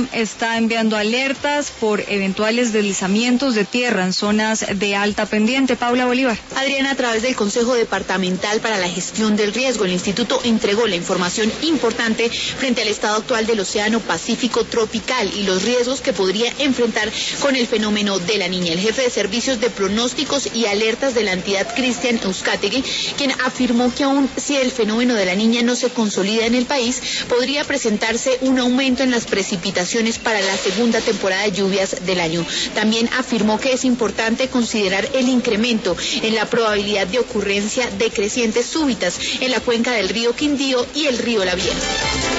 DICROM está enviando alertas por eventuales deslizamientos de tierra en zonas de alta pendiente. Paula Bolívar. Adriana, a través del Consejo Departamental para la Gestión del Riesgo, el instituto entregó la información importante frente al estado actual del Océano Pacífico tropical y los riesgos que podría enfrentar con el fenómeno de la Niña. El jefe de servicios de pronósticos y alertas de la entidad, Cristian Euskategui, quien afirmó que aún si el fenómeno de la Niña no se consolida en el país, podría presentarse un aumento en las precipitaciones para la segunda temporada de lluvias del año. También afirmó que es importante considerar el incremento en la probabilidad de ocurrencia de crecientes súbitas en la cuenca del río Quindío y el río La Vieja.